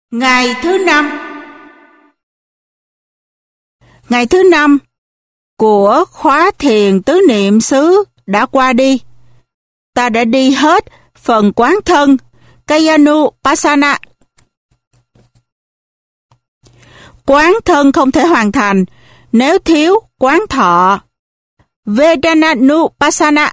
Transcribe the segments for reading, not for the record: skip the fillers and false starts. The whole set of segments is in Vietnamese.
Ngày thứ 5. Ngày thứ 5 của khóa thiền tứ niệm xứ đã qua đi. Ta đã đi hết phần quán thân Kayanupassana. Quán thân không thể hoàn thành nếu thiếu quán thọ Vedananupassana.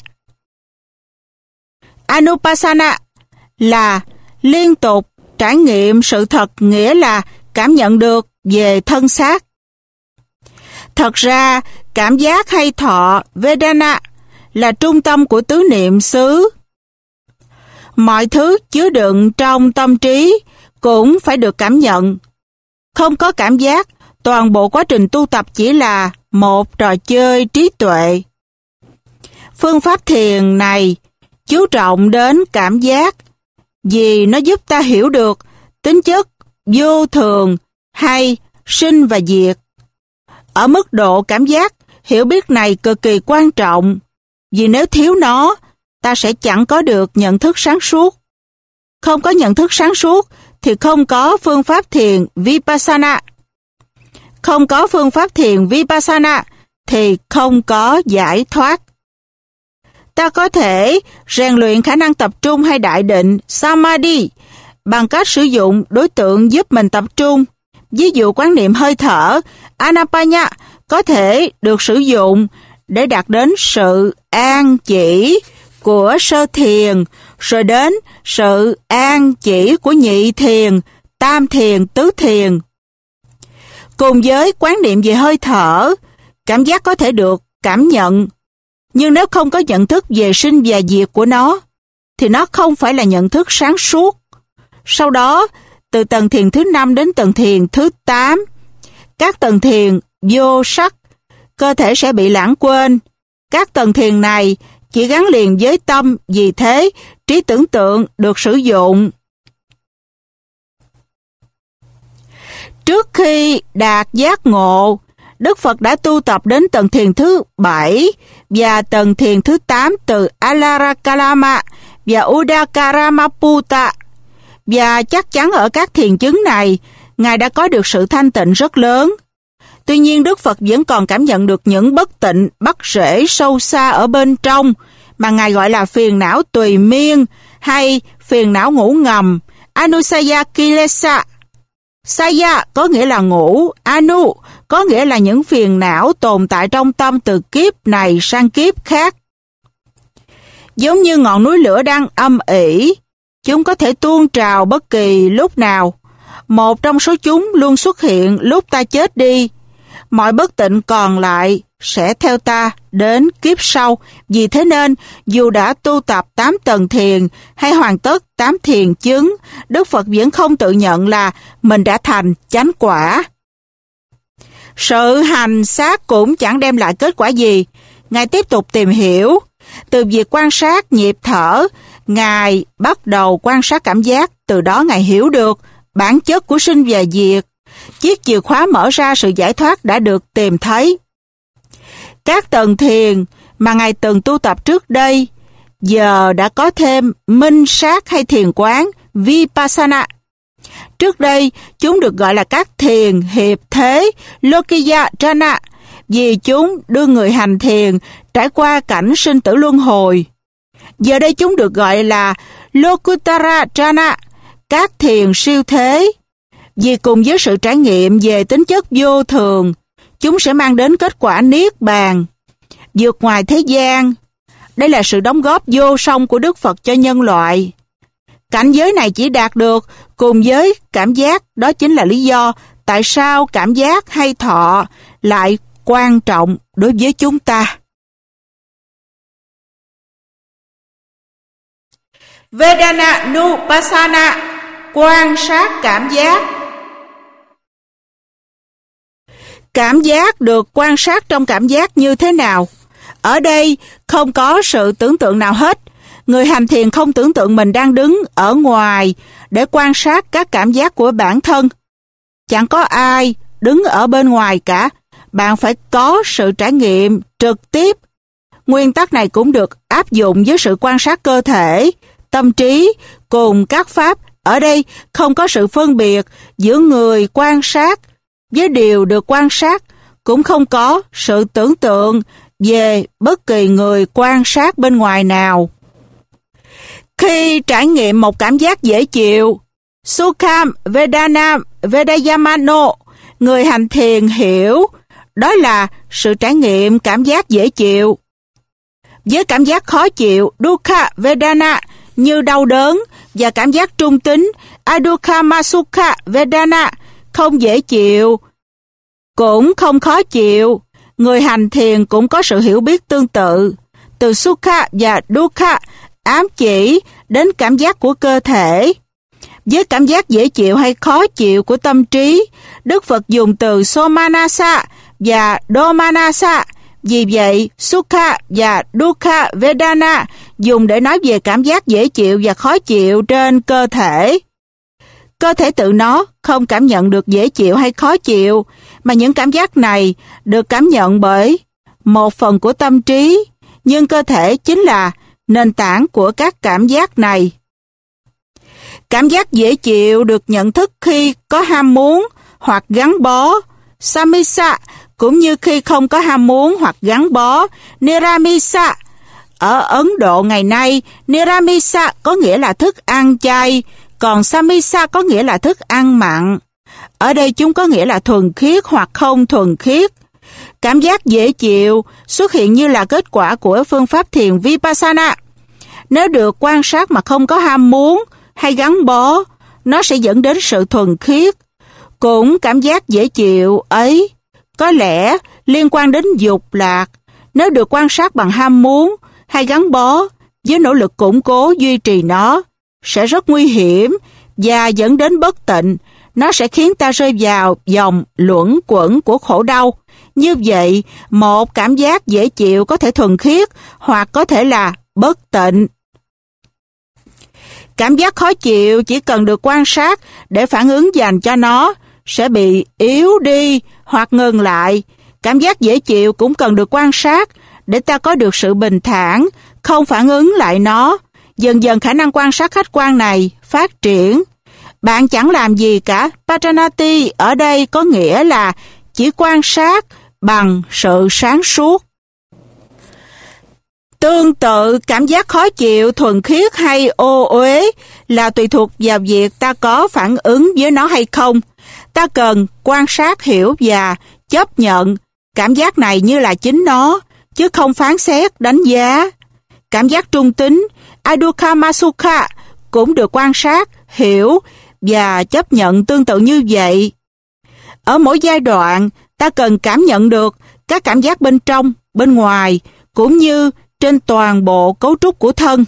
Anupassana là liên tục trải nghiệm sự thật, nghĩa là cảm nhận được về thân xác. Thật ra, cảm giác hay thọ Vedana là trung tâm của tứ niệm xứ. Mọi thứ chứa đựng trong tâm trí cũng phải được cảm nhận. Không có cảm giác, toàn bộ quá trình tu tập chỉ là một trò chơi trí tuệ. Phương pháp thiền này chú trọng đến cảm giác vì nó giúp ta hiểu được tính chất vô thường hay sinh và diệt. Ở mức độ cảm giác, hiểu biết này cực kỳ quan trọng, vì nếu thiếu nó, ta sẽ chẳng có được nhận thức sáng suốt. Không có nhận thức sáng suốt thì không có phương pháp thiền Vipassana. Không có phương pháp thiền Vipassana thì không có giải thoát. Ta có thể rèn luyện khả năng tập trung hay đại định Samadhi bằng cách sử dụng đối tượng giúp mình tập trung. Ví dụ quán niệm hơi thở Anapana có thể được sử dụng để đạt đến sự an chỉ của sơ thiền, rồi đến sự an chỉ của nhị thiền, tam thiền, tứ thiền. Cùng với quán niệm về hơi thở, cảm giác có thể được cảm nhận, nhưng nếu không có nhận thức về sinh và diệt của nó, thì nó không phải là nhận thức sáng suốt. Sau đó, từ tầng thiền thứ 5 đến tầng thiền thứ 8, các tầng thiền vô sắc, cơ thể sẽ bị lãng quên. Các tầng thiền này chỉ gắn liền với tâm, vì thế trí tưởng tượng được sử dụng. Trước khi đạt giác ngộ, Đức Phật đã tu tập đến tầng thiền thứ 7 và tầng thiền thứ 8 từ Alarakalama và Udakaramaputa. Và chắc chắn ở các thiền chứng này, Ngài đã có được sự thanh tịnh rất lớn. Tuy nhiên Đức Phật vẫn còn cảm nhận được những bất tịnh bắt rễ sâu xa ở bên trong mà Ngài gọi là phiền não tùy miên hay phiền não ngủ ngầm, Anusaya Kilesa. Saya có nghĩa là ngủ, Anu có nghĩa là những phiền não tồn tại trong tâm từ kiếp này sang kiếp khác. Giống như ngọn núi lửa đang âm ỉ, chúng có thể tuôn trào bất kỳ lúc nào. Một trong số chúng luôn xuất hiện lúc ta chết đi. Mọi bất tịnh còn lại sẽ theo ta đến kiếp sau. Vì thế nên, dù đã tu tập 8 tầng thiền hay hoàn tất 8 thiền chứng, Đức Phật vẫn không tự nhận là mình đã thành chánh quả. Sự hành xác cũng chẳng đem lại kết quả gì. Ngài tiếp tục tìm hiểu. Từ việc quan sát nhịp thở, Ngài bắt đầu quan sát cảm giác. Từ đó Ngài hiểu được bản chất của sinh và diệt. Chiếc chìa khóa mở ra sự giải thoát đã được tìm thấy. Các tầng thiền mà Ngài từng tu tập trước đây, giờ đã có thêm minh sát hay thiền quán Vipassana. Trước đây, chúng được gọi là các thiền hiệp thế Lokiya Jhana, vì chúng đưa người hành thiền trải qua cảnh sinh tử luân hồi. Giờ đây chúng được gọi là Lokuttara Jhana, các thiền siêu thế, vì cùng với sự trải nghiệm về tính chất vô thường, chúng sẽ mang đến kết quả niết bàn, vượt ngoài thế gian. Đây là sự đóng góp vô song của Đức Phật cho nhân loại. Cảnh giới này chỉ đạt được cùng với cảm giác, đó chính là lý do tại sao cảm giác hay thọ lại quan trọng đối với chúng ta. Vedananupassana, quan sát cảm giác. Cảm giác được quan sát trong cảm giác như thế nào? Ở đây không có sự tưởng tượng nào hết. Người hành thiền không tưởng tượng mình đang đứng ở ngoài để quan sát các cảm giác của bản thân. Chẳng có ai đứng ở bên ngoài cả. Bạn phải có sự trải nghiệm trực tiếp. Nguyên tắc này cũng được áp dụng với sự quan sát cơ thể, tâm trí cùng các pháp Ở đây không có sự phân biệt giữa người quan sát với điều được quan sát, cũng không có sự tưởng tượng về bất kỳ người quan sát bên ngoài nào. Khi trải nghiệm một cảm giác dễ chịu, Sukham Vedana Vedayamano, người hành thiền hiểu đó là sự trải nghiệm cảm giác dễ chịu. Với cảm giác khó chịu, Dukkha Vedana, như đau đớn, và cảm giác trung tính, Adukkhama Sukha Vedana, không dễ chịu, cũng không khó chịu, người hành thiền cũng có sự hiểu biết tương tự. Từ Sukha và Dukkha ám chỉ đến cảm giác của cơ thể. Với cảm giác dễ chịu hay khó chịu của tâm trí, Đức Phật dùng từ Somanasa và Domanasa. Vì vậy, Sukha và Dukkha Vedana dùng để nói về cảm giác dễ chịu và khó chịu trên cơ thể. Cơ thể tự nó không cảm nhận được dễ chịu hay khó chịu, mà những cảm giác này được cảm nhận bởi một phần của tâm trí, nhưng cơ thể chính là nền tảng của các cảm giác này. Cảm giác dễ chịu được nhận thức khi có ham muốn hoặc gắn bó, Samisa, cũng như khi không có ham muốn hoặc gắn bó, Niramisa. Ở Ấn Độ ngày nay, Niramisa có nghĩa là thức ăn chay, còn Samisa có nghĩa là thức ăn mặn. Ở đây chúng có nghĩa là thuần khiết hoặc không thuần khiết. Cảm giác dễ chịu xuất hiện như là kết quả của phương pháp thiền Vipassana. Nếu được quan sát mà không có ham muốn hay gắn bó, nó sẽ dẫn đến sự thuần khiết. Cũng cảm giác dễ chịu ấy có lẽ liên quan đến dục lạc. Nếu được quan sát bằng ham muốn hay gắn bó với nỗ lực củng cố duy trì nó, sẽ rất nguy hiểm và dẫn đến bất tịnh. Nó sẽ khiến ta rơi vào vòng luẩn quẩn của khổ đau. Như vậy, một cảm giác dễ chịu có thể thuần khiết hoặc có thể là bất tịnh. Cảm giác khó chịu chỉ cần được quan sát để phản ứng dành cho nó sẽ bị yếu đi hoặc ngừng lại. Cảm giác dễ chịu cũng cần được quan sát để ta có được sự bình thản, không phản ứng lại nó. Dần dần khả năng quan sát khách quan này phát triển. Bạn chẳng làm gì cả. Pajanati ở đây có nghĩa là chỉ quan sát bằng sự sáng suốt. Tương tự, cảm giác khó chịu, thuần khiết hay ô uế là tùy thuộc vào việc ta có phản ứng với nó hay không. Ta cần quan sát, hiểu và chấp nhận cảm giác này như là chính nó, chứ không phán xét, đánh giá. Cảm giác trung tính, Adukkhama Sukha, cũng được quan sát, hiểu và chấp nhận tương tự như vậy. Ở mỗi giai đoạn, ta cần cảm nhận được các cảm giác bên trong, bên ngoài, cũng như trên toàn bộ cấu trúc của thân.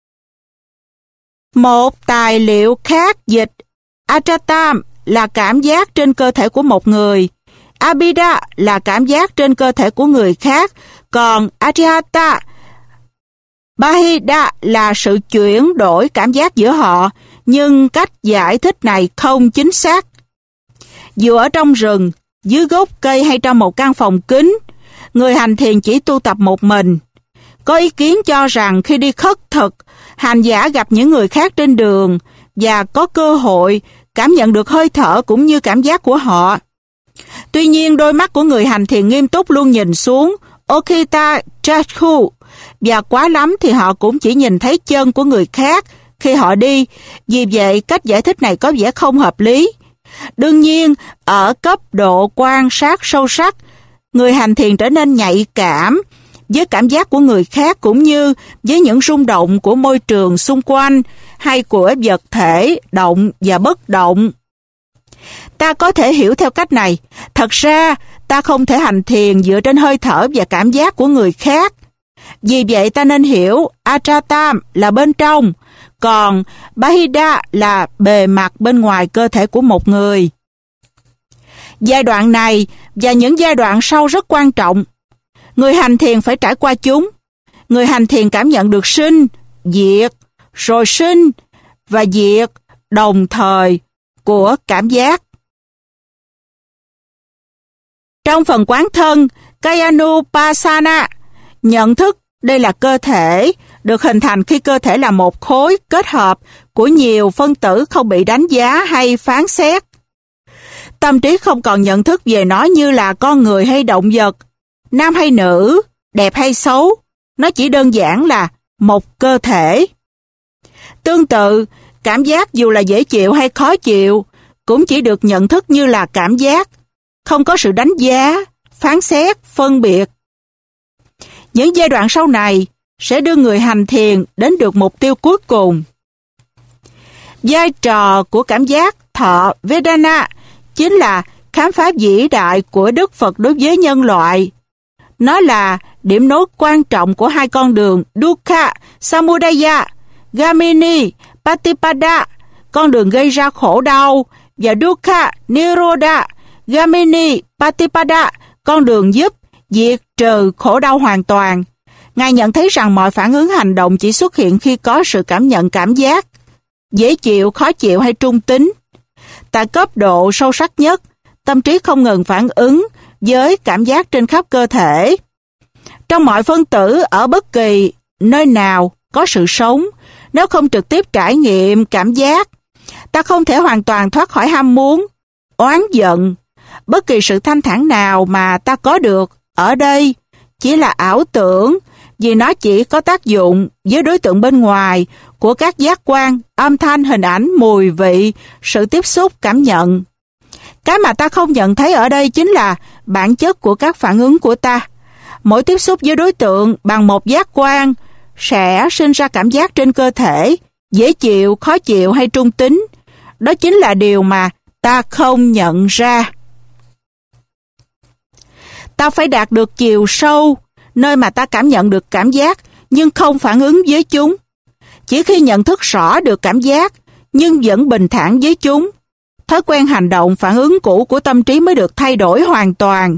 Một tài liệu khác dịch Achatam là cảm giác trên cơ thể của một người, Abhida là cảm giác trên cơ thể của người khác, còn Arihata Bahida là sự chuyển đổi cảm giác giữa họ, nhưng cách giải thích này không chính xác. Dù ở trong rừng, dưới gốc cây hay trong một căn phòng kín, người hành thiền chỉ tu tập một mình. Có ý kiến cho rằng khi đi khất thực, hành giả gặp những người khác trên đường và có cơ hội cảm nhận được hơi thở cũng như cảm giác của họ. Tuy nhiên, đôi mắt của người hành thiền nghiêm túc luôn nhìn xuống Okita Chakhu, và quá lắm thì họ cũng chỉ nhìn thấy chân của người khác khi họ đi. Vì vậy, cách giải thích này có vẻ không hợp lý. Đương nhiên, ở cấp độ quan sát sâu sắc, người hành thiền trở nên nhạy cảm với cảm giác của người khác cũng như với những rung động của môi trường xung quanh hay của vật thể động và bất động. Ta có thể hiểu theo cách này. Thật ra, ta không thể hành thiền dựa trên hơi thở và cảm giác của người khác. Vì vậy ta nên hiểu Achatam là bên trong, còn Bahida là bề mặt bên ngoài cơ thể của một người. Giai đoạn này và những giai đoạn sau rất quan trọng. Người hành thiền phải trải qua chúng. Người hành thiền cảm nhận được sinh, diệt, rồi sinh và diệt đồng thời của cảm giác. Trong phần quán thân, Kayanupassana, nhận thức đây là cơ thể, được hình thành khi cơ thể là một khối kết hợp của nhiều phân tử không bị đánh giá hay phán xét. Tâm trí không còn nhận thức về nó như là con người hay động vật, nam hay nữ, đẹp hay xấu. Nó chỉ đơn giản là một cơ thể. Tương tự, cảm giác dù là dễ chịu hay khó chịu cũng chỉ được nhận thức như là cảm giác, không có sự đánh giá, phán xét, phân biệt. Những giai đoạn sau này sẽ đưa người hành thiền đến được mục tiêu cuối cùng. Vai trò của cảm giác thọ Vedana chính là khám phá vĩ đại của Đức Phật đối với nhân loại. Nó là điểm nối quan trọng của hai con đường Dukkha Samudaya, Gamini Patipada, con đường gây ra khổ đau, và Dukkha Nirodha, Gamini Patipada, con đường giúp diệt trừ khổ đau hoàn toàn. Ngài nhận thấy rằng mọi phản ứng hành động chỉ xuất hiện khi có sự cảm nhận cảm giác, dễ chịu, khó chịu hay trung tính. Tại cấp độ sâu sắc nhất, tâm trí không ngừng phản ứng với cảm giác trên khắp cơ thể. Trong mọi phân tử ở bất kỳ nơi nào có sự sống, nếu không trực tiếp trải nghiệm cảm giác, ta không thể hoàn toàn thoát khỏi ham muốn, oán giận. Bất kỳ sự thanh thản nào mà ta có được ở đây chỉ là ảo tưởng, vì nó chỉ có tác dụng với đối tượng bên ngoài của các giác quan, âm thanh, hình ảnh, mùi vị, sự tiếp xúc, cảm nhận. Cái mà ta không nhận thấy ở đây chính là bản chất của các phản ứng của ta. Mỗi tiếp xúc với đối tượng bằng một giác quan sẽ sinh ra cảm giác trên cơ thể, dễ chịu, khó chịu hay trung tính. Đó chính là điều mà ta không nhận ra. Ta phải đạt được chiều sâu, nơi mà ta cảm nhận được cảm giác nhưng không phản ứng với chúng. Chỉ khi nhận thức rõ được cảm giác nhưng vẫn bình thản với chúng, thói quen hành động phản ứng cũ của tâm trí mới được thay đổi hoàn toàn.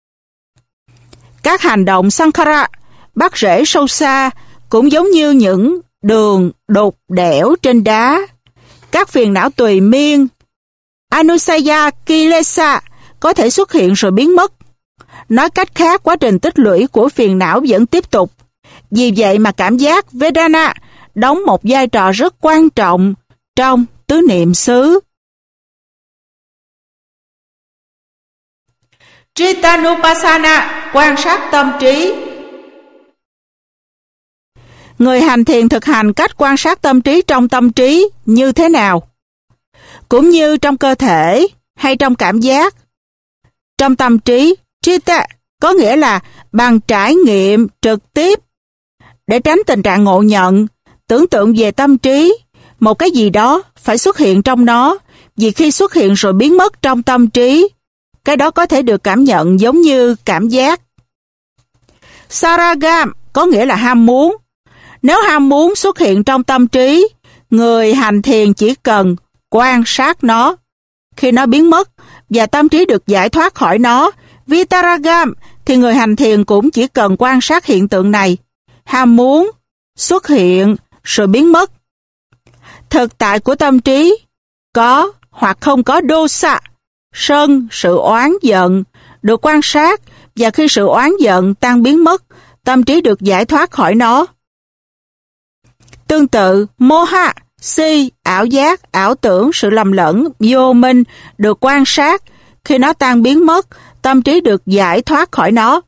Các hành động Sankhara, bắt rễ sâu xa, cũng giống như những đường đục đẽo trên đá. Các phiền não tùy miên, Anusaya Kilesa, có thể xuất hiện rồi biến mất. Nói cách khác, quá trình tích lũy của phiền não vẫn tiếp tục. Vì vậy mà cảm giác Vedana đóng một vai trò rất quan trọng trong tứ niệm xứ. Chittanupassana, quan sát tâm trí. Người hành thiền thực hành cách quan sát tâm trí trong tâm trí như thế nào? Cũng như trong cơ thể hay trong cảm giác. Trong tâm trí, Chitta có nghĩa là bằng trải nghiệm trực tiếp. Để tránh tình trạng ngộ nhận, tưởng tượng về tâm trí, một cái gì đó phải xuất hiện trong nó, vì khi xuất hiện rồi biến mất trong tâm trí, cái đó có thể được cảm nhận giống như cảm giác. Saragam có nghĩa là ham muốn. Nếu ham muốn xuất hiện trong tâm trí, người hành thiền chỉ cần quan sát nó. Khi nó biến mất và tâm trí được giải thoát khỏi nó, Vitaragam, thì người hành thiền cũng chỉ cần quan sát hiện tượng này. Ham muốn xuất hiện rồi biến mất. Thực tại của tâm trí có hoặc không có dosa, sân, sự oán giận, được quan sát, và khi sự oán giận tan biến mất, tâm trí được giải thoát khỏi nó. Tương tự, moha, si, ảo giác, ảo tưởng, sự lầm lẫn, vô minh được quan sát, khi nó tan biến mất, tâm trí được giải thoát khỏi nó.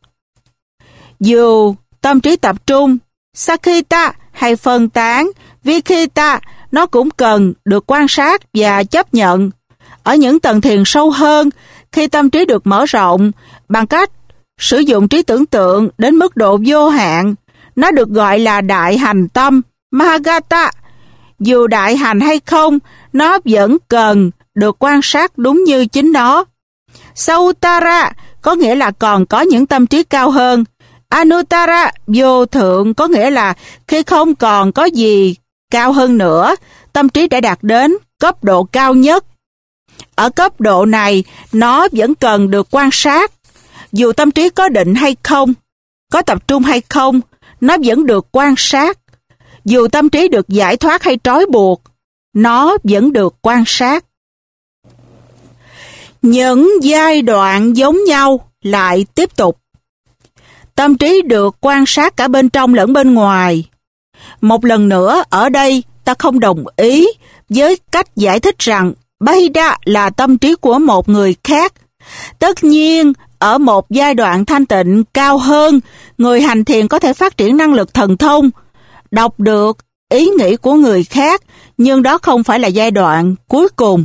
Dù tâm trí tập trung, sakita hay phân tán, vikhita, nó cũng cần được quan sát và chấp nhận. Ở những tầng thiền sâu hơn, khi tâm trí được mở rộng bằng cách sử dụng trí tưởng tượng đến mức độ vô hạn, nó được gọi là đại hành tâm, Mahagata. Dù đại hành hay không, nó vẫn cần được quan sát đúng như chính nó. Sautara có nghĩa là còn có những tâm trí cao hơn. Anuttara, vô thượng, có nghĩa là khi không còn có gì cao hơn nữa, tâm trí đã đạt đến cấp độ cao nhất. Ở cấp độ này, nó vẫn cần được quan sát. Dù tâm trí có định hay không, có tập trung hay không, nó vẫn được quan sát. Dù tâm trí được giải thoát hay trói buộc, nó vẫn được quan sát. Những giai đoạn giống nhau lại tiếp tục. Tâm trí được quan sát cả bên trong lẫn bên ngoài. Một lần nữa, ở đây, ta không đồng ý với cách giải thích rằng Bahida là tâm trí của một người khác. Tất nhiên, ở một giai đoạn thanh tịnh cao hơn, người hành thiền có thể phát triển năng lực thần thông, đọc được ý nghĩ của người khác, nhưng đó không phải là giai đoạn cuối cùng.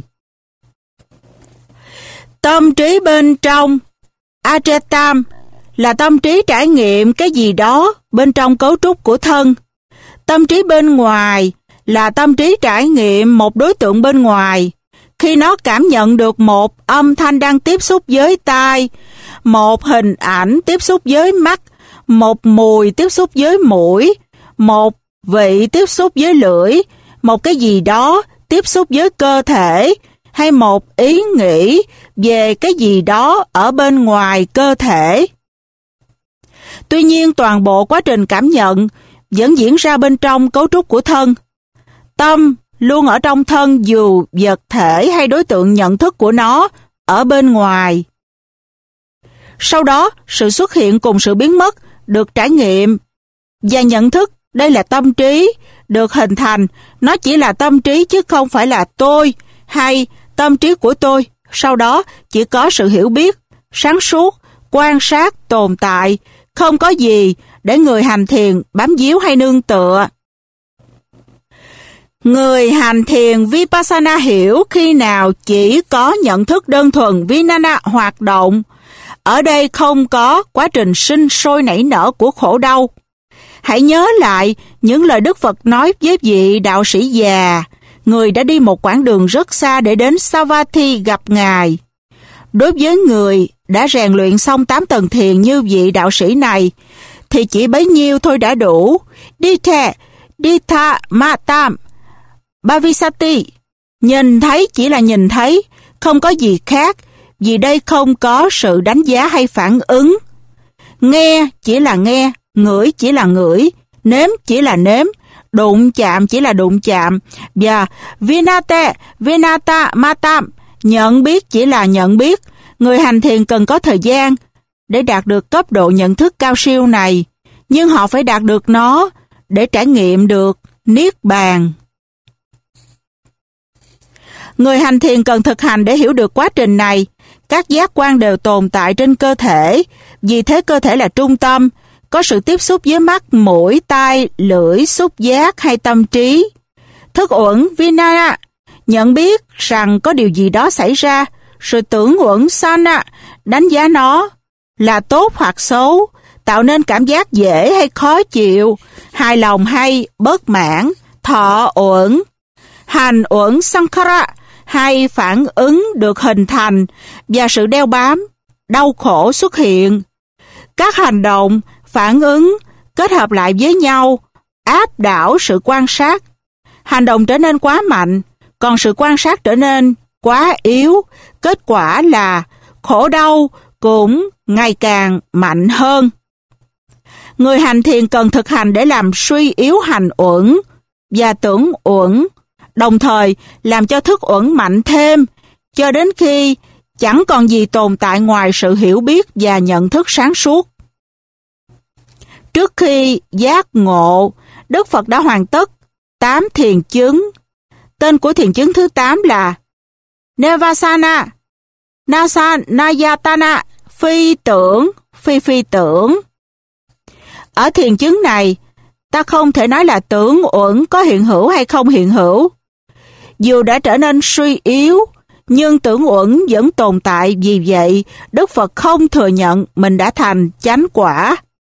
Tâm trí bên trong, Achetam, là tâm trí trải nghiệm cái gì đó bên trong cấu trúc của thân. Tâm trí bên ngoài là tâm trí trải nghiệm một đối tượng bên ngoài. Khi nó cảm nhận được một âm thanh đang tiếp xúc với tai, một hình ảnh tiếp xúc với mắt, một mùi tiếp xúc với mũi, một vị tiếp xúc với lưỡi, một cái gì đó tiếp xúc với cơ thể, hay một ý nghĩ về cái gì đó ở bên ngoài cơ thể. Tuy nhiên, toàn bộ quá trình cảm nhận vẫn diễn ra bên trong cấu trúc của thân. Tâm luôn ở trong thân dù vật thể hay đối tượng nhận thức của nó ở bên ngoài. Sau đó, sự xuất hiện cùng sự biến mất được trải nghiệm và nhận thức đây là tâm trí được hình thành. Nó chỉ là tâm trí chứ không phải là tôi hay tâm trí của tôi. Sau đó chỉ có sự hiểu biết, sáng suốt, quan sát, tồn tại, không có gì để người hành thiền bám víu hay nương tựa. Người hành thiền Vipassana hiểu khi nào chỉ có nhận thức đơn thuần Vijnana hoạt động. Ở đây không có quá trình sinh sôi nảy nở của khổ đau. Hãy nhớ lại những lời Đức Phật nói với vị đạo sĩ già, người đã đi một quãng đường rất xa để đến Savatthi gặp Ngài. Đối với người đã rèn luyện xong 8 tầng thiền như vị đạo sĩ này, thì chỉ bấy nhiêu thôi đã đủ. Ditha Matam Bhavisati, nhìn thấy chỉ là nhìn thấy, không có gì khác, vì đây không có sự đánh giá hay phản ứng. Nghe chỉ là nghe, ngửi chỉ là ngửi, nếm chỉ là nếm, đụng chạm chỉ là đụng chạm, và Vinata Matam, nhận biết chỉ là nhận biết. Người hành thiền cần có thời gian để đạt được cấp độ nhận thức cao siêu này, nhưng họ phải đạt được nó để trải nghiệm được Niết Bàn. Người hành thiền cần thực hành để hiểu được quá trình này. Các giác quan đều tồn tại trên cơ thể, vì thế cơ thể là trung tâm, có sự tiếp xúc với mắt, mũi, tai, lưỡi, xúc giác hay tâm trí. Thức uẩn Vinaya, nhận biết rằng có điều gì đó xảy ra, sự tưởng uẩn Sana, đánh giá nó là tốt hoặc xấu, tạo nên cảm giác dễ hay khó chịu, hài lòng hay bất mãn. Thọ uẩn, hành uẩn Sankhara, hay phản ứng được hình thành và sự đeo bám, đau khổ xuất hiện. Các hành động, phản ứng kết hợp lại với nhau, áp đảo sự quan sát. Hành động trở nên quá mạnh, còn sự quan sát trở nên quá yếu. Kết quả là khổ đau cũng ngày càng mạnh hơn. Người hành thiền cần thực hành để làm suy yếu hành uẩn và tưởng uẩn, đồng thời làm cho thức uẩn mạnh thêm, cho đến khi chẳng còn gì tồn tại ngoài sự hiểu biết và nhận thức sáng suốt. Trước khi giác ngộ, Đức Phật đã hoàn tất 8 thiền chứng. Tên của thiền chứng thứ 8 là Nirvasana, Nasanayatana, phi tưởng, phi tưởng. Ở thiền chứng này, ta không thể nói là tưởng uẩn có hiện hữu hay không hiện hữu. Dù đã trở nên suy yếu, nhưng tưởng uẩn vẫn tồn tại, vì vậy Đức Phật không thừa nhận mình đã thành chánh quả.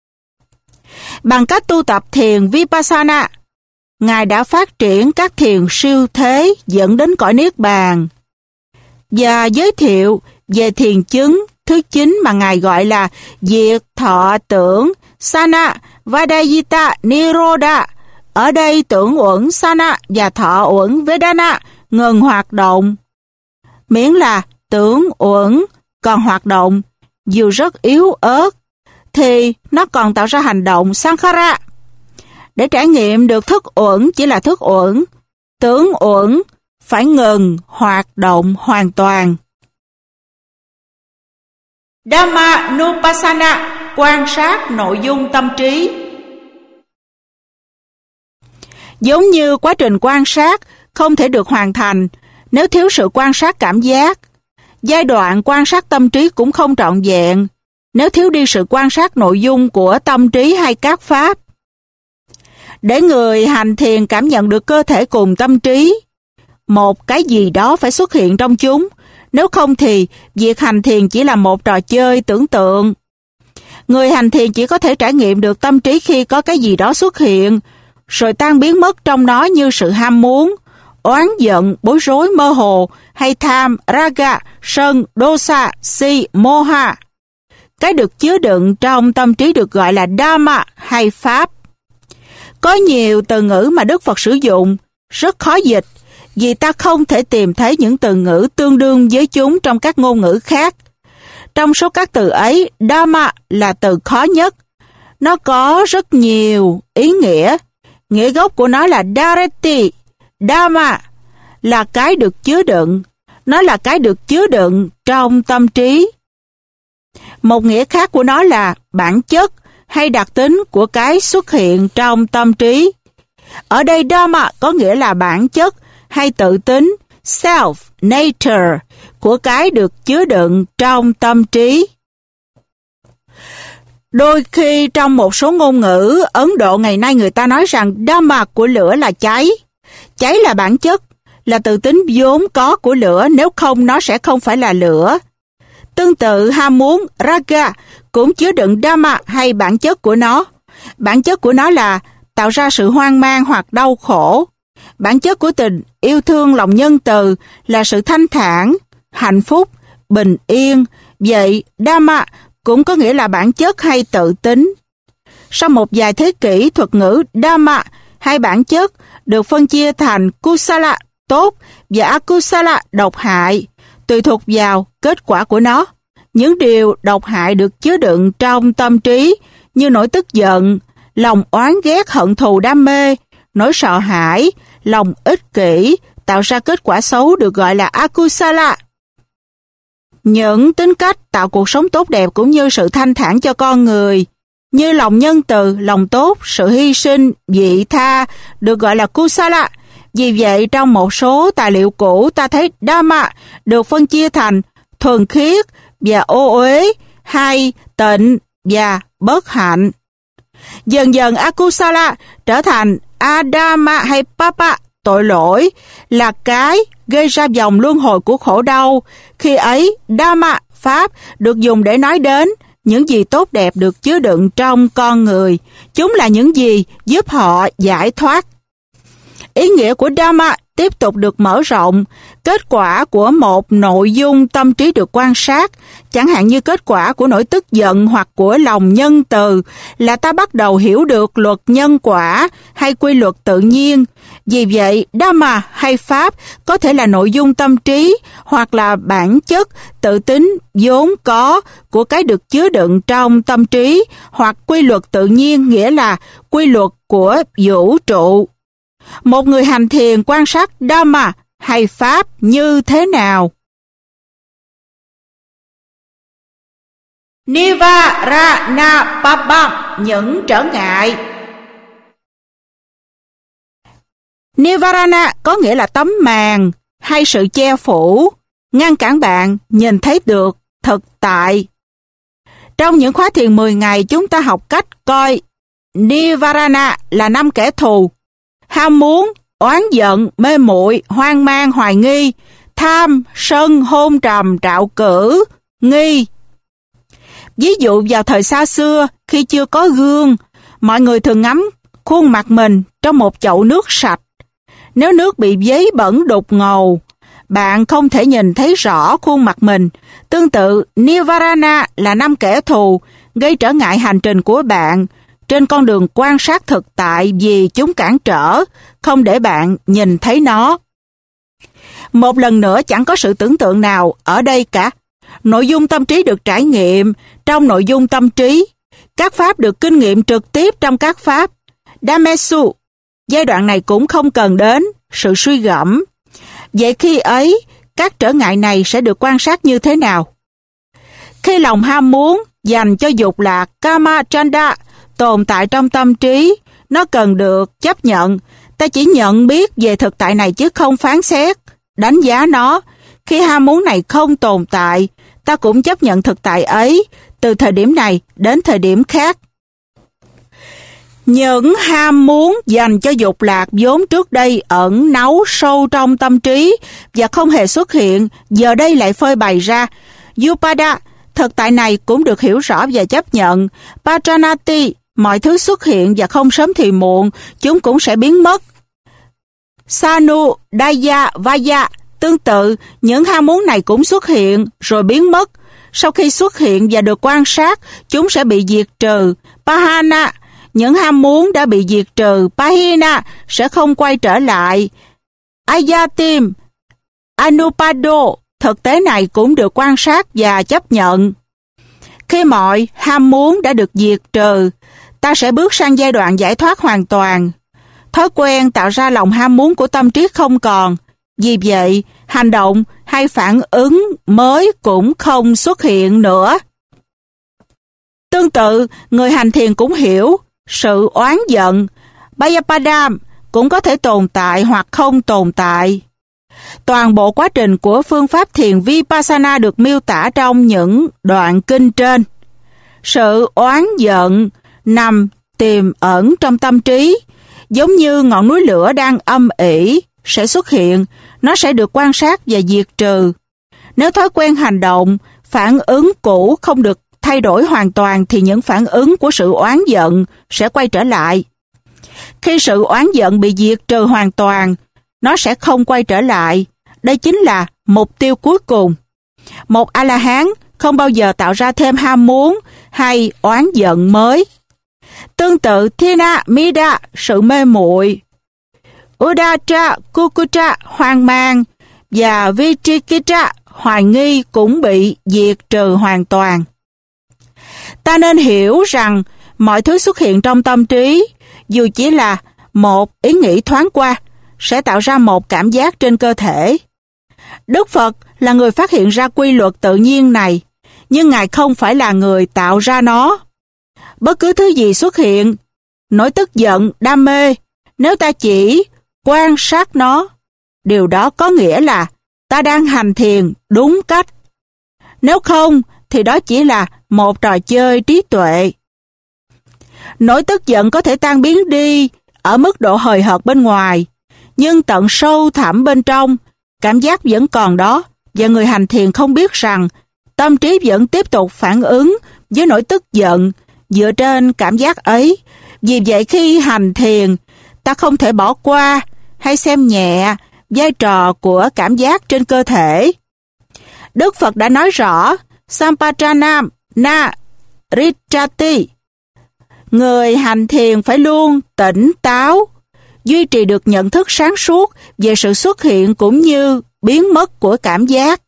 Bằng cách tu tập thiền Vipassana, Ngài đã phát triển các thiền siêu thế dẫn đến cõi Niết Bàn. Và giới thiệu về thiền chứng thứ 9 mà Ngài gọi là diệt thọ tưởng Sana Vadayita Nirodha. Ở đây tưởng uẩn Sana và thọ uẩn Vedana ngừng hoạt động. Miễn là tưởng uẩn còn hoạt động, dù rất yếu ớt, thì nó còn tạo ra hành động Sankhara. Để trải nghiệm được thức uẩn chỉ là thức uẩn, tưởng uẩn phải ngừng hoạt động hoàn toàn. Dhammanupassana, quan sát nội dung tâm trí. Giống như quá trình quan sát không thể được hoàn thành nếu thiếu sự quan sát cảm giác. Giai đoạn quan sát tâm trí cũng không trọn vẹn nếu thiếu đi sự quan sát nội dung của tâm trí hay các pháp. Để người hành thiền cảm nhận được cơ thể cùng tâm trí, một cái gì đó phải xuất hiện trong chúng, nếu không thì việc hành thiền chỉ là một trò chơi tưởng tượng. Người hành thiền chỉ có thể trải nghiệm được tâm trí khi có cái gì đó xuất hiện, rồi tan biến mất trong nó như sự ham muốn, oán giận, bối rối mơ hồ, hay tham, raga, sân, dosa, si, moha. Cái được chứa đựng trong tâm trí được gọi là Dhamma hay Pháp. Có nhiều từ ngữ mà Đức Phật sử dụng rất khó dịch vì ta không thể tìm thấy những từ ngữ tương đương với chúng trong các ngôn ngữ khác. Trong số các từ ấy, Dhamma là từ khó nhất. Nó có rất nhiều ý nghĩa. Nghĩa gốc của nó là Dharati. Dhamma là cái được chứa đựng. Nó là cái được chứa đựng trong tâm trí. Một nghĩa khác của nó là bản chất hay đặc tính của cái xuất hiện trong tâm trí. Ở đây Dhamma có nghĩa là bản chất hay tự tính, self, nature của cái được chứa đựng trong tâm trí. Đôi khi trong một số ngôn ngữ Ấn Độ ngày nay người ta nói rằng Dhamma của lửa là cháy. Cháy là bản chất, là tự tính vốn có của lửa, nếu không nó sẽ không phải là lửa. Tương tự ham muốn, raga, cũng chứa đựng Dhamma hay bản chất của nó. Bản chất của nó là tạo ra sự hoang mang hoặc đau khổ. Bản chất của tình, yêu thương, lòng nhân từ là sự thanh thản, hạnh phúc, bình yên. Vậy Dhamma cũng có nghĩa là bản chất hay tự tính. Sau một vài thế kỷ, thuật ngữ Dhamma hay bản chất được phân chia thành Kusala, tốt, và Akusala, độc hại, tùy thuộc vào kết quả của nó. Những điều độc hại được chứa đựng trong tâm trí như nỗi tức giận, lòng oán ghét, hận thù, đam mê, nỗi sợ hãi, lòng ích kỷ tạo ra kết quả xấu được gọi là Akusala. Những tính cách tạo cuộc sống tốt đẹp cũng như sự thanh thản cho con người, như lòng nhân từ, lòng tốt, sự hy sinh, vị tha được gọi là Kusala. Vì vậy, trong một số tài liệu cũ ta thấy Dhamma được phân chia thành thuần khiết và ô uế, hay tịnh và bất hạnh. Dần dần Akusala trở thành Adama hay Papa, tội lỗi, là cái gây ra vòng luân hồi của khổ đau. Khi ấy, Dhamma, Pháp, được dùng để nói đến những gì tốt đẹp được chứa đựng trong con người. Chúng là những gì giúp họ giải thoát. Ý nghĩa của Dhamma tiếp tục được mở rộng. Kết quả của một nội dung tâm trí được quan sát, chẳng hạn như kết quả của nỗi tức giận hoặc của lòng nhân từ, là ta bắt đầu hiểu được luật nhân quả hay quy luật tự nhiên. Vì vậy, Dhamma hay Pháp có thể là nội dung tâm trí hoặc là bản chất, tự tính vốn có của cái được chứa đựng trong tâm trí, hoặc quy luật tự nhiên, nghĩa là quy luật của vũ trụ. Một người hành thiền quan sát Dhamma hay Pháp như thế nào? Nivarana Pabam, những trở ngại. Nivarana có nghĩa là tấm màn hay sự che phủ, ngăn cản bạn nhìn thấy được thực tại. Trong những khóa thiền 10 ngày, chúng ta học cách coi Nivarana là 5 kẻ thù: ham muốn, oán giận, mê muội, hoang mang, hoài nghi, tham, sân, hôn trầm, trạo cử, nghi. Ví dụ vào thời xa xưa, khi chưa có gương, mọi người thường ngắm khuôn mặt mình trong một chậu nước sạch. Nếu nước bị vấy bẩn đục ngầu, bạn không thể nhìn thấy rõ khuôn mặt mình. Tương tự, Nivarana là 5 kẻ thù gây trở ngại hành trình của bạn trên con đường quan sát thực tại, vì chúng cản trở, không để bạn nhìn thấy nó. Một lần nữa, chẳng có sự tưởng tượng nào ở đây cả. Nội dung tâm trí được trải nghiệm trong nội dung tâm trí. Các pháp được kinh nghiệm trực tiếp trong các pháp. Dhammesu, giai đoạn này cũng không cần đến sự suy gẫm. Vậy khi ấy, các trở ngại này sẽ được quan sát như thế nào? Khi lòng ham muốn dành cho dục lạc Kama Chanda tồn tại trong tâm trí, nó cần được chấp nhận. Ta chỉ nhận biết về thực tại này chứ không phán xét, đánh giá nó. Khi ham muốn này không tồn tại, ta cũng chấp nhận thực tại ấy từ thời điểm này đến thời điểm khác. Những ham muốn dành cho dục lạc vốn trước đây ẩn náu sâu trong tâm trí và không hề xuất hiện, giờ đây lại phơi bày ra. Upada, thực tại này cũng được hiểu rõ và chấp nhận. Pajanati, mọi thứ xuất hiện và không sớm thì muộn, chúng cũng sẽ biến mất. Sanu, Daya, Vaya, tương tự, những ham muốn này cũng xuất hiện rồi biến mất. Sau khi xuất hiện và được quan sát, chúng sẽ bị diệt trừ. Pahana, những ham muốn đã bị diệt trừ. Pahina, sẽ không quay trở lại. Ayatim, Anupado, thực tế này cũng được quan sát và chấp nhận. Khi mọi ham muốn đã được diệt trừ, ta sẽ bước sang giai đoạn giải thoát hoàn toàn. Thói quen tạo ra lòng ham muốn của tâm trí không còn. Vì vậy, hành động hay phản ứng mới cũng không xuất hiện nữa. Tương tự, người hành thiền cũng hiểu sự oán giận, Bayapadam, cũng có thể tồn tại hoặc không tồn tại. Toàn bộ quá trình của phương pháp thiền Vipassana được miêu tả trong những đoạn kinh trên. Sự oán giận nằm tiềm ẩn trong tâm trí, giống như ngọn núi lửa đang âm ỉ, sẽ xuất hiện, nó sẽ được quan sát và diệt trừ. Nếu thói quen hành động, phản ứng cũ không được thay đổi hoàn toàn thì những phản ứng của sự oán giận sẽ quay trở lại. Khi sự oán giận bị diệt trừ hoàn toàn, nó sẽ không quay trở lại. Đây chính là mục tiêu cuối cùng. Một A-la-hán không bao giờ tạo ra thêm ham muốn hay oán giận mới. Tương tự, Thina, Mida, sự mê muội, Udacha, Kukucha, hoang mang và Vichikita, hoài nghi cũng bị diệt trừ hoàn toàn. Ta nên hiểu rằng mọi thứ xuất hiện trong tâm trí, dù chỉ là một ý nghĩ thoáng qua, sẽ tạo ra một cảm giác trên cơ thể. Đức Phật là người phát hiện ra quy luật tự nhiên này, nhưng Ngài không phải là người tạo ra nó. Bất cứ thứ gì xuất hiện, nỗi tức giận, đam mê, nếu ta chỉ quan sát nó, điều đó có nghĩa là ta đang hành thiền đúng cách. Nếu không, thì đó chỉ là một trò chơi trí tuệ. Nỗi tức giận có thể tan biến đi ở mức độ hời hợt bên ngoài, nhưng tận sâu thẳm bên trong, cảm giác vẫn còn đó, và người hành thiền không biết rằng tâm trí vẫn tiếp tục phản ứng với nỗi tức giận dựa trên cảm giác ấy. Vì vậy khi hành thiền, ta không thể bỏ qua hay xem nhẹ vai trò của cảm giác trên cơ thể. Đức Phật đã nói rõ, Sampajana na Richati, người hành thiền phải luôn tỉnh táo, duy trì được nhận thức sáng suốt về sự xuất hiện cũng như biến mất của cảm giác.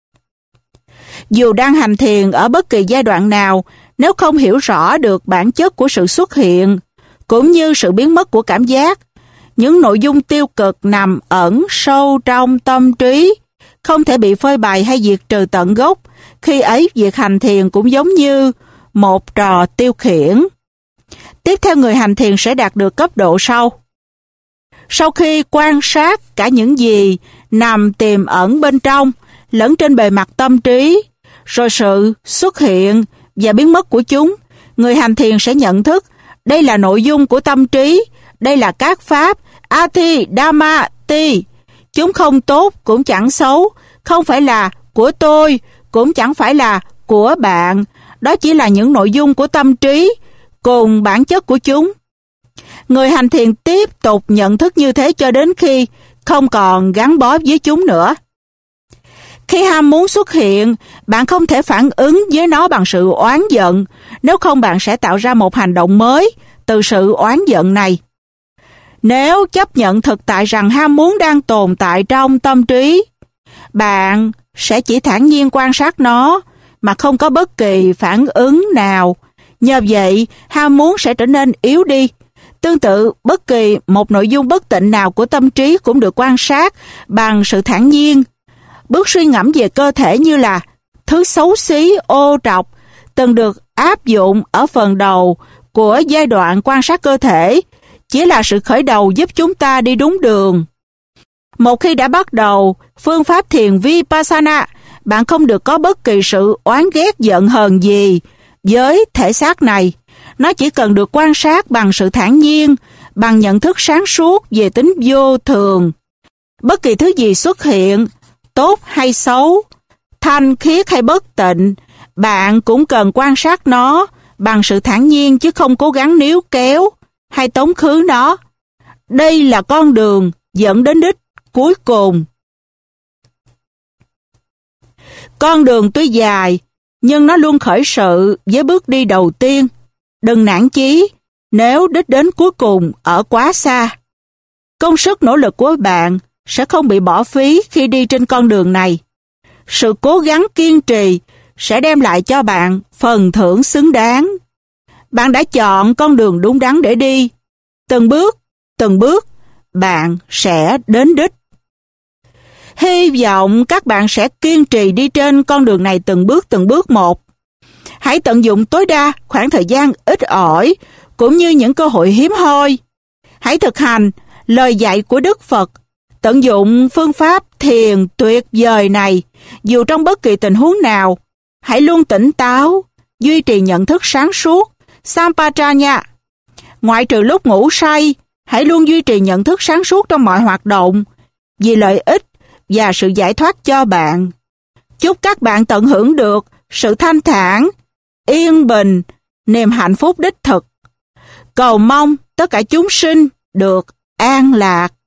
Dù đang hành thiền ở bất kỳ giai đoạn nào, nếu không hiểu rõ được bản chất của sự xuất hiện, cũng như sự biến mất của cảm giác, những nội dung tiêu cực nằm ẩn sâu trong tâm trí, không thể bị phơi bày hay diệt trừ tận gốc. Khi ấy, việc hành thiền cũng giống như một trò tiêu khiển. Tiếp theo, người hành thiền sẽ đạt được cấp độ sau. Sau khi quan sát cả những gì nằm tiềm ẩn bên trong, lẫn trên bề mặt tâm trí, rồi sự xuất hiện và biến mất của chúng, người hành thiền sẽ nhận thức đây là nội dung của tâm trí, đây là các pháp Ati Dhamma Ti. Chúng không tốt cũng chẳng xấu, không phải là của tôi, cũng chẳng phải là của bạn. Đó chỉ là những nội dung của tâm trí, cùng bản chất của chúng. Người hành thiền tiếp tục nhận thức như thế cho đến khi không còn gắn bó với chúng nữa. Khi ham muốn xuất hiện, bạn không thể phản ứng với nó bằng sự oán giận, nếu không bạn sẽ tạo ra một hành động mới từ sự oán giận này. Nếu chấp nhận thực tại rằng ham muốn đang tồn tại trong tâm trí, bạn sẽ chỉ thản nhiên quan sát nó mà không có bất kỳ phản ứng nào. Nhờ vậy, ham muốn sẽ trở nên yếu đi. Tương tự, bất kỳ một nội dung bất tịnh nào của tâm trí cũng được quan sát bằng sự thản nhiên. Bước suy ngẫm về cơ thể như là thứ xấu xí, ô trọc, từng được áp dụng ở phần đầu của giai đoạn quan sát cơ thể, chỉ là sự khởi đầu giúp chúng ta đi đúng đường. Một khi đã bắt đầu phương pháp thiền Vipassana, bạn không được có bất kỳ sự oán ghét giận hờn gì với thể xác này. Nó chỉ cần được quan sát bằng sự thản nhiên, bằng nhận thức sáng suốt về tính vô thường. Bất kỳ thứ gì xuất hiện, tốt hay xấu, thanh khiết hay bất tịnh, bạn cũng cần quan sát nó bằng sự thản nhiên chứ không cố gắng níu kéo hay tống khứ nó. Đây là con đường dẫn đến đích cuối cùng. Con đường tuy dài, nhưng nó luôn khởi sự với bước đi đầu tiên. Đừng nản chí nếu đích đến cuối cùng ở quá xa. Công sức nỗ lực của bạn sẽ không bị bỏ phí khi đi trên con đường này. Sự cố gắng kiên trì sẽ đem lại cho bạn phần thưởng xứng đáng. Bạn đã chọn con đường đúng đắn để đi. Từng bước, bạn sẽ đến đích. Hy vọng các bạn sẽ kiên trì đi trên con đường này từng bước một. Hãy tận dụng tối đa khoảng thời gian ít ỏi cũng như những cơ hội hiếm hoi. Hãy thực hành lời dạy của Đức Phật, tận dụng phương pháp thiền tuyệt vời này dù trong bất kỳ tình huống nào. Hãy luôn tỉnh táo, duy trì nhận thức sáng suốt, Sampajanya. Ngoại trừ lúc ngủ say, hãy luôn duy trì nhận thức sáng suốt trong mọi hoạt động, vì lợi ích và sự giải thoát cho bạn. Chúc các bạn tận hưởng được sự thanh thản, yên bình, niềm hạnh phúc đích thực. Cầu mong tất cả chúng sinh được an lạc.